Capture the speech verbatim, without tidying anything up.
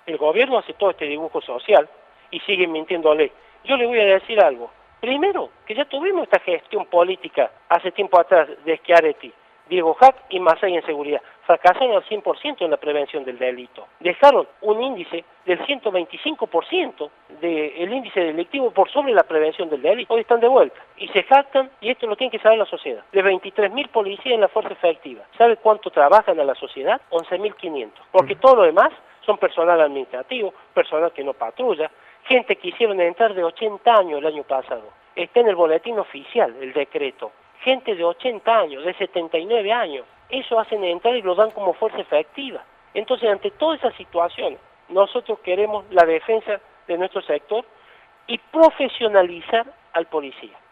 El gobierno hace todo este dibujo social y sigue mintiéndole. Yo le voy a decir algo. Primero, que ya tuvimos esta gestión política hace tiempo atrás de Schiaretti, Diego Jac y Masay en seguridad. Fracasaron al cien por ciento en la prevención del delito. Dejaron un índice del ciento veinticinco por ciento del índice delictivo por sobre la prevención del delito. Hoy están de vuelta y se jactan, y esto lo tiene que saber la sociedad, de veintitrés mil policías en la fuerza efectiva. ¿Sabe cuánto trabajan a la sociedad? once mil quinientos. Porque todo lo demás son personal administrativo, personal que no patrulla, gente que hicieron entrar de ochenta años el año pasado. Está en el boletín oficial el decreto. Gente de ochenta años, de setenta y nueve años. Eso hacen entrar y lo dan como fuerza efectiva. Entonces, ante toda esa situación, nosotros queremos la defensa de nuestro sector y profesionalizar al policía.